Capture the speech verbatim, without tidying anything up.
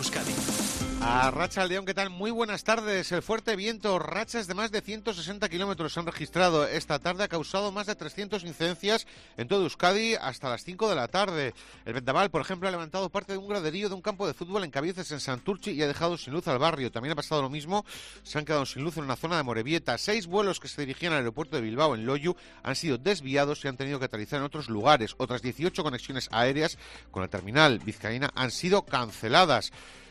Euskadi. A Arratsaldeon, ¿qué tal? Muy buenas tardes. El fuerte viento, rachas de más de ciento sesenta kilómetros se han registrado esta tarde, ha causado más de trescientas incidencias en todo Euskadi hasta las cinco de la tarde. El vendaval, por ejemplo, ha levantado parte de un graderío de un campo de fútbol en Cabieces, en Santurtzi, y ha dejado sin luz al barrio. También ha pasado lo mismo, se han quedado sin luz en una zona de Amorebieta. Seis vuelos que se dirigían al aeropuerto de Bilbao, en Loiu, han sido desviados y han tenido que aterrizar en otros lugares. Otras dieciocho conexiones aéreas con la terminal vizcaína han sido canceladas.